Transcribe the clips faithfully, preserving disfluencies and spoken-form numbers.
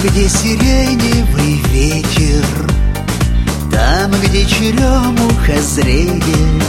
где сиреневый ветер, там, где черемуха зреет,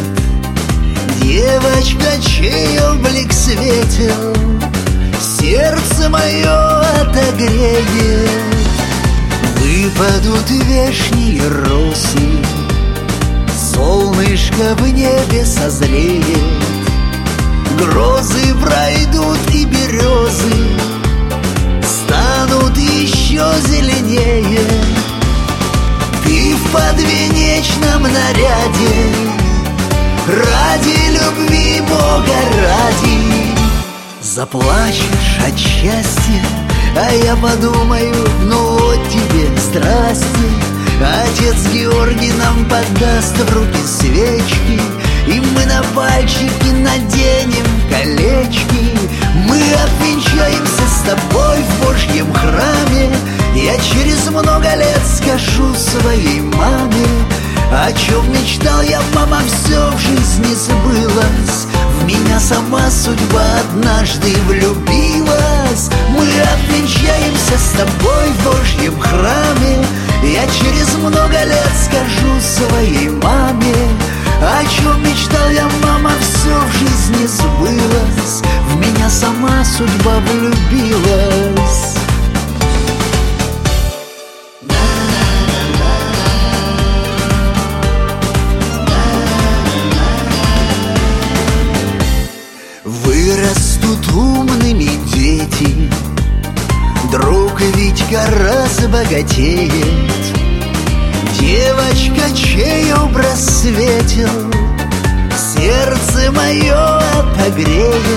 девочка, чей облик светел сердце мое отогреет. Выпадут вешние росы, солнышко в небе созреет, грозы пройдут и березы станут еще зеленее. Ты в подвенечном наряде, ради любви Бога ради, заплачешь от счастья, а я подумаю, ну вот тебе здрасте. Отец Георгий нам подаст в руки свечки, и мы на пальчики наденем колечки. Мы обвенчаемся с тобой в Божьем храме. Я через много лет скажу своей маме, о чем мечтал я, мама, все в жизни сбылось. В меня сама судьба однажды влюбилась. Мы обвенчаемся с тобой в Божьем храме. Я через много лет скажу своей маме, о чем мечтал я, мама, все в жизни сбылось. В меня сама судьба влюбилась. Вырастут умными дети, друг Витька разбогатеет, девочка, чей образ светел сердце мое отогреет.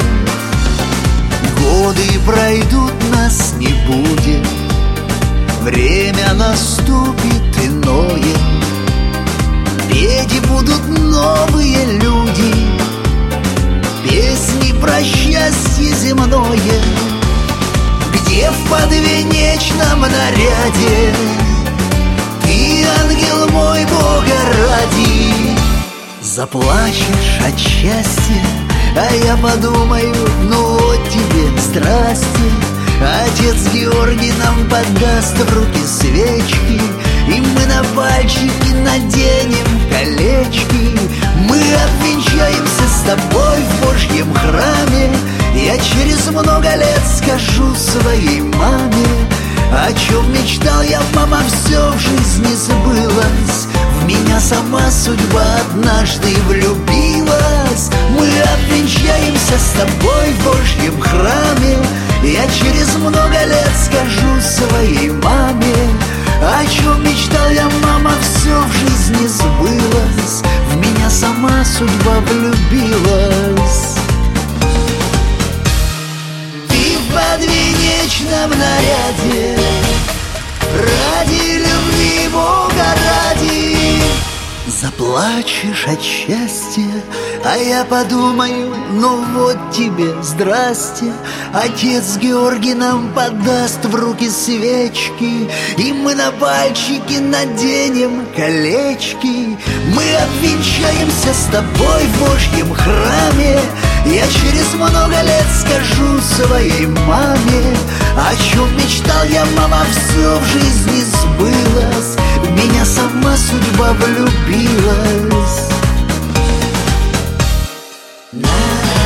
Годы пройдут, нас не будет, время наступит иное, петь будут новые люди песни про счастье земное. Где в подвенечном наряде ты, ангел мой, Бога ради, заплачешь от счастья, а я подумаю, ну вот тебе здрасте. Отец Георгий нам подаст в руки свечки, и мы на пальчики наденем колечки. Мы обвенчаемся с тобой в Божьем храме. Я через много лет скажу своей маме, о чем мечтал я, мама, все в жизни сбылось. В меня сама судьба однажды влюбилась. Мы обвенчаемся с тобой в Божьем храме. Я через много лет скажу своей маме, о чем мечтал я, мама, все в жизни сбылось. В меня сама судьба влюбилась. Ты в подвенечном наряде, ради любви Бога ради, заплачешь от счастья, а я подумаю, ну вот тебе здрасте. Отец Георгий нам подаст в руки свечки, и мы на пальчики наденем колечки. Мы обвенчаемся с тобой в Божьем храме. Я через много лет скажу своей маме, о чем мечтал я, мама, все в жизни сбылось. В меня сама судьба влюбилась.